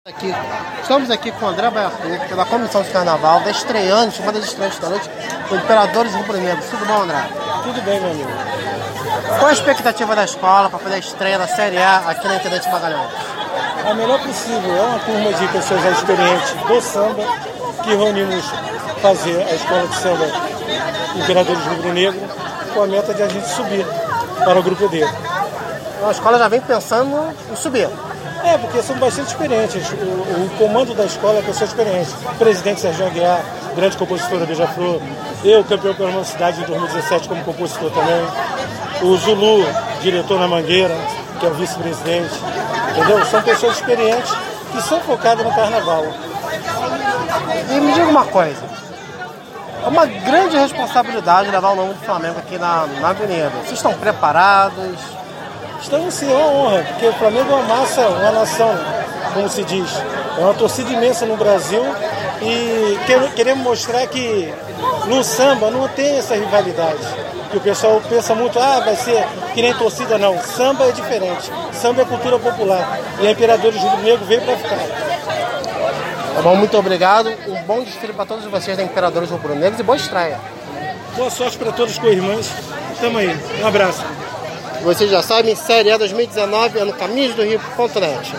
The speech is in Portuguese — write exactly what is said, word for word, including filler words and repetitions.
Aqui, estamos aqui com o André Baiacu, pela comissão de carnaval, da estreante, uma das estreantes da noite, o Imperadores Rubro-Negros. Tudo bom, André? Tudo bem, meu amigo. Qual a expectativa da escola para fazer a estreia da Série A aqui na Intendente Magalhães? A melhor possível. É uma turma de pessoas já experientes do samba que reunimos fazer a escola de samba Imperadores Rubro-Negro com a meta de a gente subir para o grupo D. A escola já vem pensando em subir. É, porque são bastante experientes. O, o comando da escola é pessoa experiente. O presidente Sérgio Aguiar, grande compositor da Beija-Flor. Eu, campeão pela nossa cidade em dois mil e dezessete como compositor também. O Zulu, diretor na Mangueira, que é o vice-presidente. Entendeu? São pessoas experientes que são focadas no carnaval. E me diga uma coisa. É uma grande responsabilidade levar o nome do Flamengo aqui na, na avenida. Vocês estão preparados? Estamos sim, é uma honra, porque o Flamengo é uma massa, uma nação, como se diz. É uma torcida imensa no Brasil e queremos mostrar que no samba não tem essa rivalidade. Que o pessoal pensa muito, ah, vai ser que nem torcida, não. Samba é diferente. Samba é cultura popular. E a Imperadores Rubro-Negro veio para ficar. Tá bom, muito obrigado. Um bom desfile para todos vocês da Imperadores Rubro-Negros e boa estreia. Boa sorte para todos os co-irmãs. Tamo aí. Um abraço. Vocês já sabem, Série A dois mil e dezenove é no caminho do Rio ponto net.